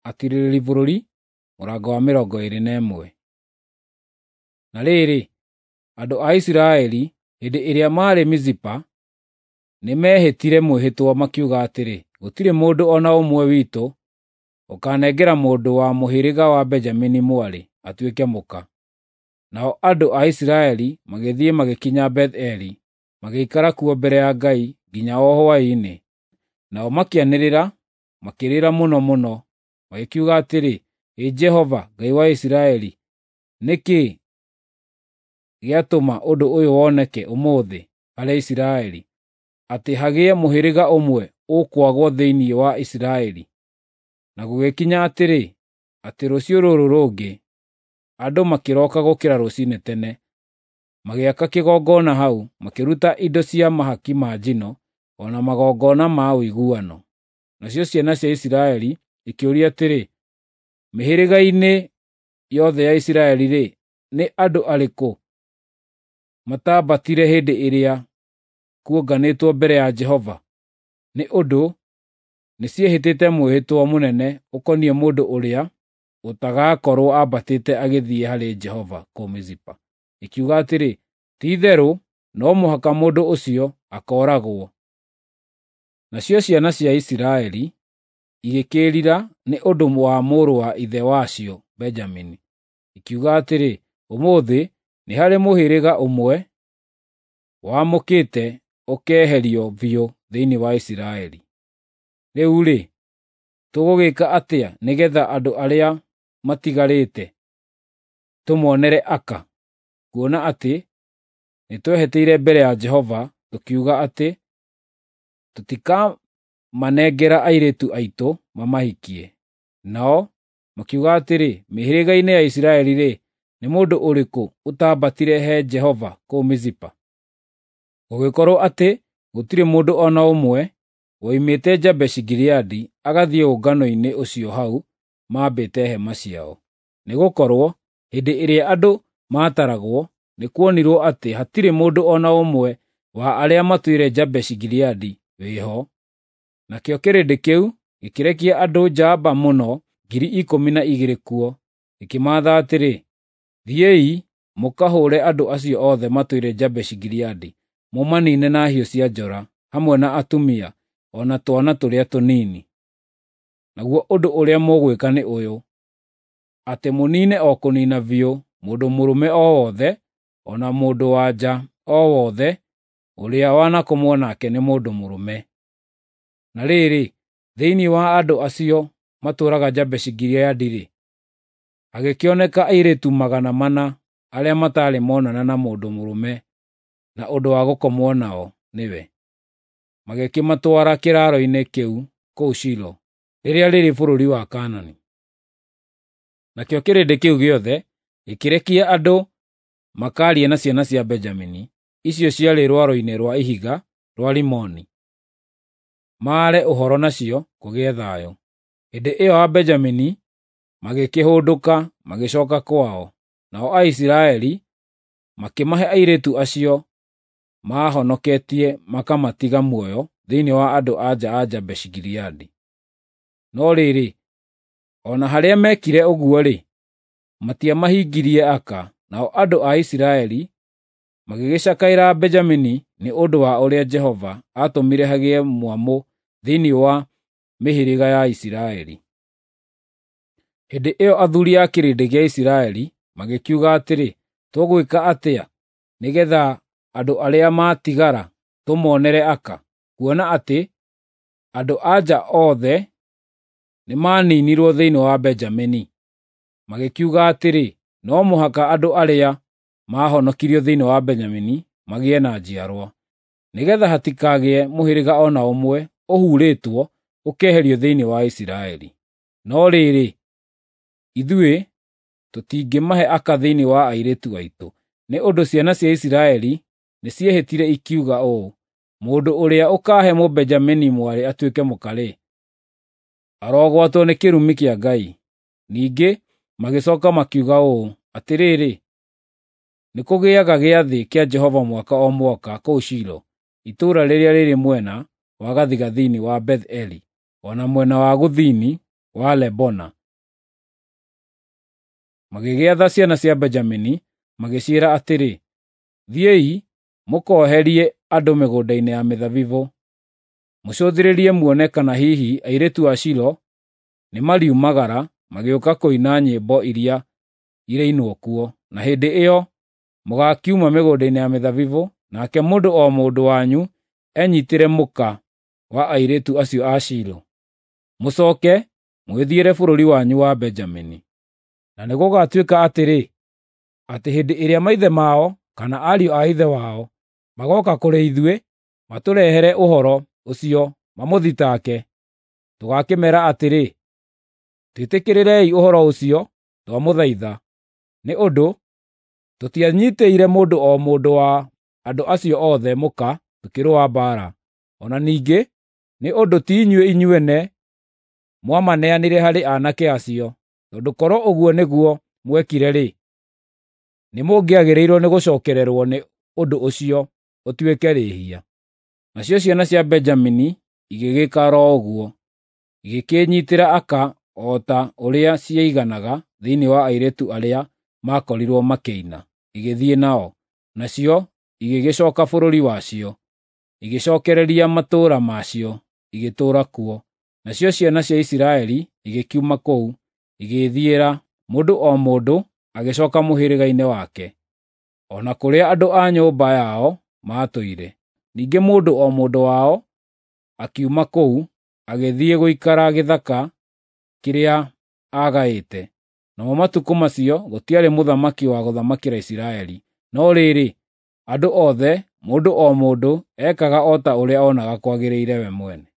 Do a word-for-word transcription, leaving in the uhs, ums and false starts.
Atirĩrĩri bũrũri mũrango wa mĩrongo ĩrĩ na ĩmwe. Na rĩrĩ, andũ a Isiraeli hĩndĩ ĩrĩa maarĩ Mizipa nĩ mehĩtire mwĩhĩtwo makiuga atĩrĩ, gũtirĩ mũndũ ona ũmwe witũ ũkanengera mũndũ wa mũhĩrĩga wa Benjamini mwarĩ atuĩke mũka. Nao andũ a Isiraeli magĩthiĩ magĩkinya Betheli, magĩikara kuo mbere ya Ngai nginya o hwaĩ-inĩ. Nao makĩanĩrĩra, makĩrĩra mũno mũno, magĩkiuga atĩrĩ, ĩ Jehova, Ngai wa Isiraeli, nĩkĩ gĩatũma ũndũ ũyũ woneke ũmũthĩ harĩ Isiraeli, atĩ hagĩe mũhĩrĩga ũmwe ũkwagwo thĩinĩ wa Isiraeli? Na gũgĩkinya atĩrĩ, atĩ rũciũ rũrũ rũngĩ andũ makĩroka gũkĩra rũcinĩ tene, magĩaka kĩgongona hau, makĩruta indo cia mahaki ma njino, o na magongona ma ũiguano. Nacio ciana cia Isiraeli ikĩũria atĩrĩ, mĩhĩrĩga-inĩ yothe ya Isiraeli-rĩ, nĩ andũ arĩkũ matambatire hĩndĩ ĩrĩa kuonganĩtwo mbere ya Jehova? Nĩ ũndũ nĩciĩhĩtĩte mwĩhĩtwo mũnene ũkoniĩ mũndũ ũrĩa ũtagakorwo ambatĩte agĩthiĩ harĩ Jehova kũu Mizipa. Ikiuga atĩrĩ, ti-itherũ no mũhaka mũndũ ũcio akooragwo. Nacio ciana cia Isiraeli igĩkĩĩrira nĩ ũndũ wa mũrũ wa ithe wacio Benjamini, ikiuga atĩrĩ, ũmũthĩ nĩ harĩ mũhĩrĩga ũmwe wamũkĩte ũkeherio biũ thĩinĩ wa Isiraeli. Rĩu-rĩ, tũgũgĩka atĩa nĩgetha andũ arĩa matigarĩte tũmonere aka, kuona atĩ nĩtwehĩtĩire mbere ya Jehova tũkiuga atĩ tũtikamanengera airĩtu aitũ mamahikie? Nao makiuga atĩrĩ, mĩhĩrĩga-inĩ ya Isiraeli-rĩ, nĩ mũndũ ũrĩkũ ũtambatire he Jehova kũu Mizipa? Gũgĩkorwo atĩ gũtirĩ mũndũ ona ũmwe woimĩte Jabeshi-Gileadi agathiĩ ũngano-inĩ ũcio hau maambĩte hema ciao. Nĩgũkorwo hĩndĩ ĩrĩa andũ maataragwo, nĩ kuonirwo atĩ hatirĩ mũndũ ona ũmwe wa arĩa matũire Jabeshi-Gileadi wĩho. Nakĩo kĩrĩndĩ kĩu gĩkĩrekia andũ njamba mũno ngiri ikũmi na igĩrĩ kuo, gĩkĩmaatha atĩrĩ, thiĩi mũkahũũre andũ acio othe matũire Jabeshi-Gileadi, mũmaniine na hiũ cia njora, hamwe na atumia o na twana tũrĩa tũnini. Naguo ũndũ ũrĩa mũgwĩka nĩ ũyũ, atĩ mũniine o kũniina biũ mũndũ mũrũme o wothe, o na mũndũ-wa-nja o wothe ũrĩa wanakũmwo nake nĩ mũndũ mũrũme. Na rĩrĩ, thĩinĩ wa andũ acio matũũraga Jabeshi-Gileadi-rĩ, hagĩkĩoneka airĩtu magana mana arĩa mataarĩ monana na mũndũ mũrũme na ũndũ wa gũkomwo nao nĩwe. Magĩkĩmatwara kĩraaro-inĩ kĩu kũu Shilo, rĩrĩa rĩrĩ bũrũri wa Kaanani. Nakĩo kĩrĩndĩ kĩu gĩothe gĩkĩrekia andũ makaarie na ciana cia Benjamini, icio ciarĩ rwaro-inĩ rwa ihiga rwa Rimoni, maare ũhoro nacio kũgĩe thayũ. Hĩndĩ ĩyo Abenjamini magĩkĩhũndũka magĩcooka kwao, nao Aisiraeli makĩmahe airĩtu acio maahonoketie makamatiga muoyo thĩinĩ wa andũ-a-nja a Jabeshi-Gileadi. No rĩrĩ, o na harĩa mekire ũguo-rĩ, matiamahingirie aka, nao andũ a Isiraeli magĩgĩcakaĩra Benjamini nĩ ũndũ wa ũrĩa Jehova aatũmire hagĩe mwamũ thĩinĩ wa mĩhĩrĩga ya Isiraeli. Hĩndĩ ĩyo athuuri a kĩrĩndĩ gĩa Isiraeli magĩkiuga atĩrĩ, tũgwĩka atĩa nĩgetha andũ arĩa maatigara tũmonere aka, kuona atĩ andũ-a-nja othe nĩmaniinirwo thĩinĩ wa Benjamini? Magĩkiuga atĩrĩ, no mũhaka andũ arĩa maahonokirio thĩinĩ wa Benjamini magĩe na njiarwa, nĩgetha hatikagĩe mũhĩrĩga o na ũmwe ũhurĩtwo ũkeherio thĩinĩ wa Isiraeli. No rĩrĩ, ithuĩ tũtingĩmahe aka thĩinĩ wa airĩtu aitũ, nĩ ũndũ ciana cia Isiraeli nĩciehĩtire ikiuga ũũ, mũndũ ũrĩa ũkaahe Mũbenjamini mwarĩ atuĩke mũka-rĩ, arogwatwo nĩ kĩrumi kĩa Ngai. Ningĩ magĩcooka makiuga ũũ, atĩrĩrĩ, nĩkũgĩaga gĩathĩ kĩa Jehova mwaka o mwaka kũu Shilo, itũũra rĩrĩa rĩrĩ mwena wa gathigathini wa Betheli, o na mwena wa gũthini wa Lebona. Magĩgĩatha ciana cia Benjamini, magĩciĩra atĩrĩ, thiĩi mũkoherie andũ mĩgũnda-inĩ ya mĩthabibũ, mũcũthĩrĩrie muone kana hihi airĩtu a Shilo nĩ mariumagara magĩũka kũina nyĩmbo iria irainwo kuo. Na hĩndĩ ĩyo mũgakiuma mĩgũnda-inĩ ya mĩthabibũ, nake mũndũ o mũndũ wanyu enyiitĩre mũka wa airĩtu acio a Shilo. Mũcooke mwĩthiĩre bũrũri wanyu wa Benjamini. Na nĩgũgatuĩka atĩrĩ, atĩ hĩndĩ ĩrĩa maithe mao kana ariũ a ithe wao magoka kũrĩ ithuĩ matũrehere ũhoro ũcio mamũthitake, tũgakĩmera atĩrĩ, twĩtĩkĩrĩrei ũhoro ũcio twamũthaitha, nĩ ũndũ tũtianyiitĩire mũndũ o mũndũ wa andũ acio othe mũka tũkĩrũa mbaara. O na ningĩ nĩ ũndũ ti inyuĩ inyuene mwamaneanire harĩ aanake acio, tondũ korwo ũguo nĩguo mwekire-rĩ, nĩmũngĩagĩrĩirwo nĩ gũcookererwo nĩ ũndũ ũcio ũtuĩke rĩĩhia. Nacio ciana cia Benjamini igĩgĩka ro ũguo, igĩkĩnyiitĩra aka o ta ũrĩa ciaiganaga thĩinĩ wa airĩtu arĩa maakorirwo makĩina, igĩthiĩ nao. Nacio igĩgĩcooka bũrũri wacio, igĩcookereria matũũra macio, igĩtũũra kuo. Nacio ciana cia Isiraeli igĩkiuma kũu, igĩĩthiĩra mũndũ o mũndũ agĩcooka mũhĩrĩga-inĩ wake, o na kũrĩa andũ a nyũmba yao maatũire. Ningĩ mũndũ o mũndũ wao akiuma kũu agĩthiĩ gũikara gĩthaka kĩrĩa aagaĩte. Namo matukũ macio gũtiarĩ mũthamaki wa gũthamakĩra Isiraeli, no rĩrĩ, andũ othe, mũndũ o mũndũ ekaga o ta ũrĩa oonaga kwagĩrĩire we mwene.